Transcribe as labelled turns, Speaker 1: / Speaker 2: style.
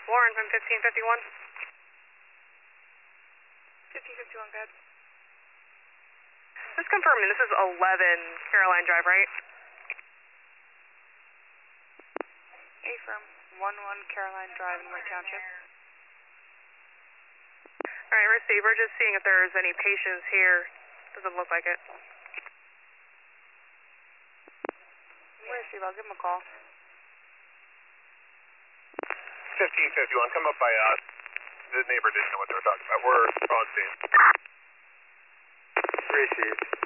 Speaker 1: Warren from 1551. 1551, go ahead. Just confirming, this is 11 Caroline Drive, right? Affirm, 11 Caroline Drive in Lake Township. Alright, receive. We're just seeing if there's any patients here. Doesn't look like it. Receive, I'll give him a call.
Speaker 2: 1551, come up by us. The neighbor didn't know what they were talking about. We're on scene.
Speaker 3: Received.